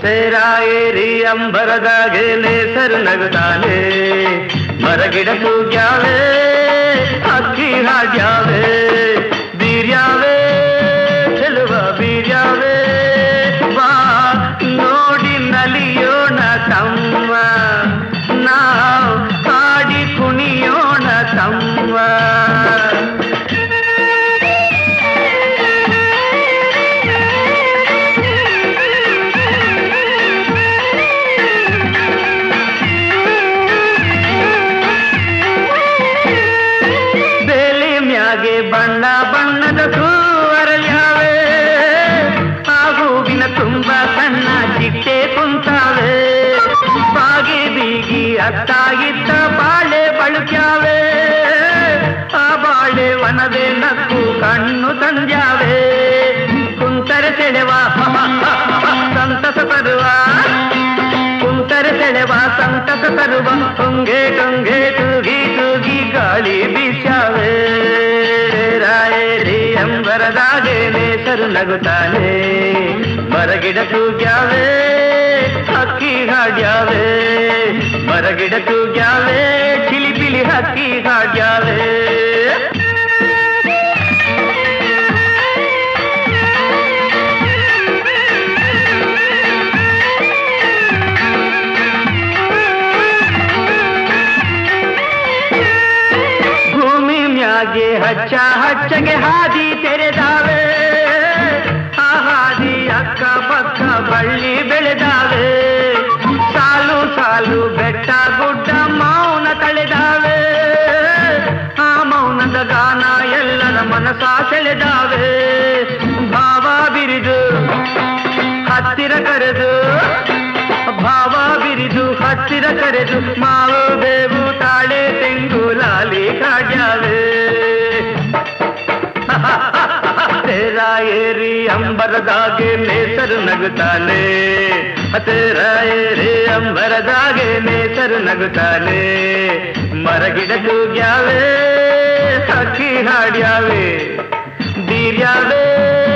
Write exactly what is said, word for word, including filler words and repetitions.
ಹಸಿರ ಏರಿ ಅಂಬರದಾಗೆ ನೇಸರು ನಗುತ್ತಾನೆ ಮರಗಿಡ ತೂಗ್ಯಾವೆ ಅಕ್ಕಿ ಹಾಡ್ಯಾವೆ ಬೀರ್ಯಾವೆ ಚೆಲುವ ಬೀರ್ಯಾವೆ ಬಾ ನೋಡಿ ನಲಿಯೋಣ ತಮ್ಮ ನಾವು ಹಾಡಿ ಕುಣಿಯೋಣ ತಮ್ಮ ಬಣ್ಣ ಬಣ್ಣದ ಹೂವರಳ್ಯಾವೆ ಆ ಹೂವಿನ ತುಂಬ ಸಣ್ಣ ಚಿಟ್ಟೆ ಕುಂತಾವೆ ಬಾಗಿ ಬೀಗಿ ಅತ್ತ ಇತ್ತ ಬಾಳೆ ಬಳುಕ್ಯಾವೆ ಆ ಬಾಳೆ ವನವೇ ನಕ್ಕು ಕಣ್ಣು ತಂದ್ಯಾವೆ ಕುಂತರೆ ಸೆಳೆವ ಸಂತಸ ತರುವ ಕುಂತರೆ ಸೆಳೆವ ಸಂತಸ ತರುವ ಟೊಂಗೆ ಟೊಂಗೆ ತೂಗಿ ತೂಗಿ ಗಾಳಿ ಬೀಸ್ಯಾವೆ ಅಂಬರದಾಗೆ ನೇಸರು ನಗುತ್ತಾನೆ ಮರಗಿಡ ತೂಗ್ಯಾವೆ ಹಕ್ಕಿ ಹಾಡ್ಯಾವೆ ಮರಗಿಡ ತೂಗ್ಯಾವೆ ಚಿಲಿಪಿಲಿ ಹಕ್ಕಿ ಹಾಡ್ಯಾವೆ ಹಾಗೆ ಹಚ್ಚ ಹಚ್ಚಗೆ ಹಾದಿ ತೆರೆದಾವೆ ಆ ಹಾದಿ ಅಕ್ಕ ಪಕ್ಕ ಬಳ್ಳಿ ಬೆಳೆದಾವೆ ಸಾಲು ಸಾಲು ಬೆಟ್ಟ ಗುಡ್ಡ ಮೌನ ತಳೆದಾವೆ ಆ ಮೌನದ ಗಾನ ಎಲ್ಲರ ಮನಸ ಸೆಳೆದಾವೆ ಭಾವ ಬಿರಿದು ಹತ್ತಿರ ಕರೆದು ಭಾವ ಬಿರಿದು ಹತ್ತಿರ ಕರೆದು ಮಾವು ಬೇವು ತಾಳೆ ತೆಂಗು ಲಾಲಿ ಕಾಡ್ಯಾವೆ ಹಸಿರ ಏರಿ ಅಂಬರದಾಗೆ ನೇಸರು ನಗುತ್ತಾನೆ ಹಸಿರ ಏರಿ ಅಂಬರದಾಗೆ ನೇಸರು ನಗುತ್ತಾನೆ ಮರಗಿಡ ತೂಗ್ಯಾವೆ ಹಕ್ಕಿ ಹಾಡ್ಯಾವೆ ಬೀರ್ಯಾವೆ